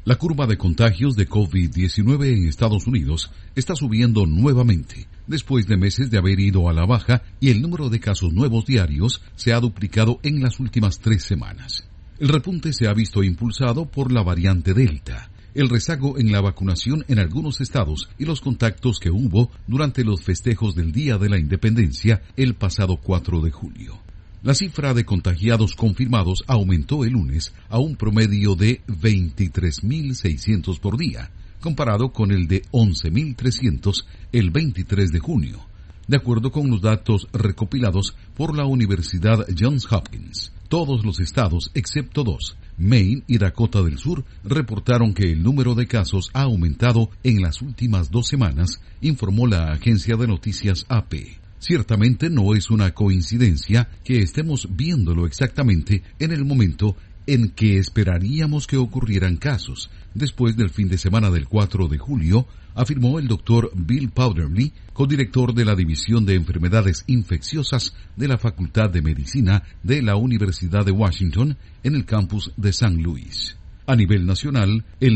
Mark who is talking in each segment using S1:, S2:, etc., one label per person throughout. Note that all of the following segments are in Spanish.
S1: La curva de contagios de COVID-19 en Estados Unidos está subiendo nuevamente, después de meses de haber ido a la baja, y el número de casos nuevos diarios se ha duplicado en las últimas 3 semanas. El repunte se ha visto impulsado por la variante Delta, el rezago en la vacunación en algunos estados y los contactos que hubo durante los festejos del Día de la Independencia el pasado 4 de julio. La cifra de contagiados confirmados aumentó el lunes a un promedio de 23.600 por día, comparado con el de 11.300 el 23 de junio, de acuerdo con los datos recopilados por la Universidad Johns Hopkins. Todos los estados, excepto 2, Maine y Dakota del Sur, reportaron que el número de casos ha aumentado en las últimas 2 semanas, informó la agencia de noticias AP. Ciertamente no es una coincidencia que estemos viéndolo exactamente en el momento en que esperaríamos que ocurrieran casos, después del fin de semana del 4 de julio, afirmó el Dr. Bill Powderly, codirector de la División de Enfermedades Infecciosas de la Facultad de Medicina de la Universidad de Washington en el campus de San Luis. A nivel nacional, el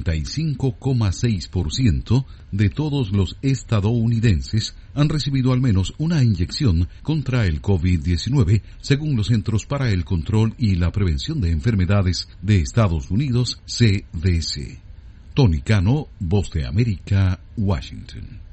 S1: 55,6% de todos los estadounidenses han recibido al menos una inyección contra el COVID-19, según los Centros para el Control y la Prevención de Enfermedades de Estados Unidos, CDC. Tony Cano, Voz de América, Washington.